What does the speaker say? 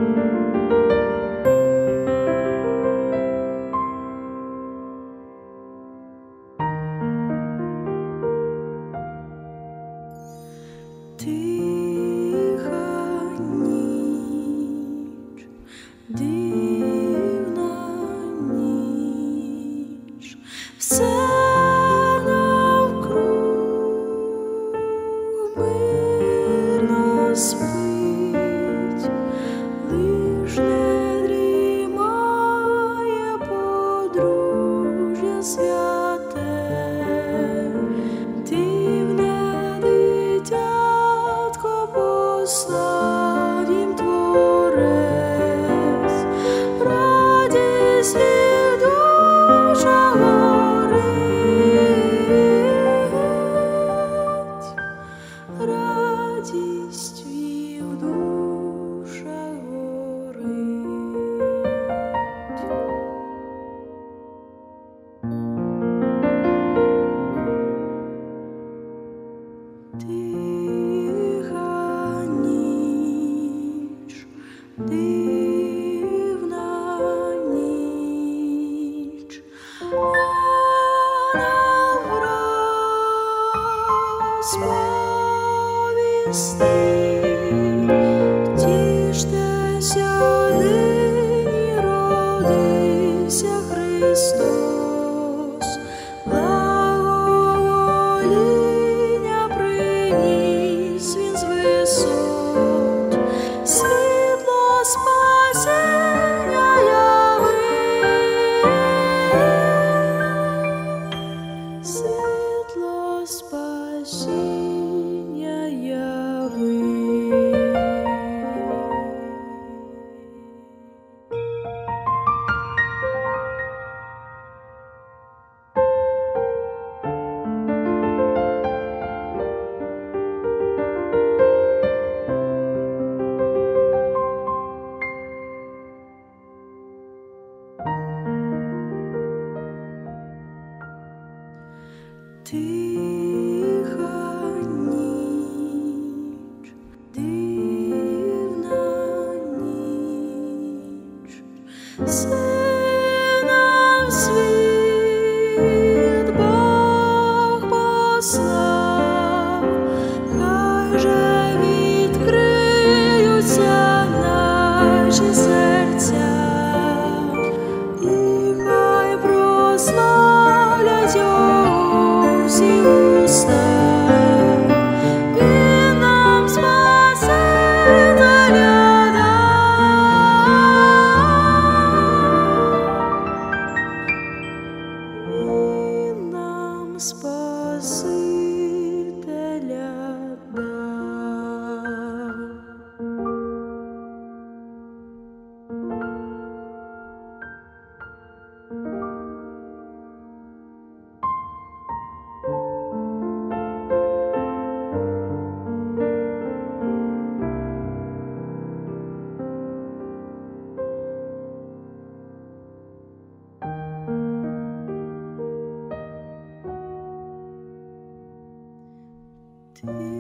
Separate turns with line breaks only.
Тиха ніч, дивна ніч, все навкруг мирно спить, лиш не дрімає подружжя святе, дивне дитятко послав їм Творець, радість від душа горить, радість від душа горить. Тиха ніч, дивна ніч, ангел розповістив, тіштеся, нині родився Христос, благовоління приніс він з висот, світло спасіння явив, світло спасіння явив. Тиха ніч, дивна ніч, Сина в світ Бог послав, хай же відкриються наші серця, і хай прославлять Його всі уста. Він нам Спасителя дав, Він нам Спасителя дав. Ти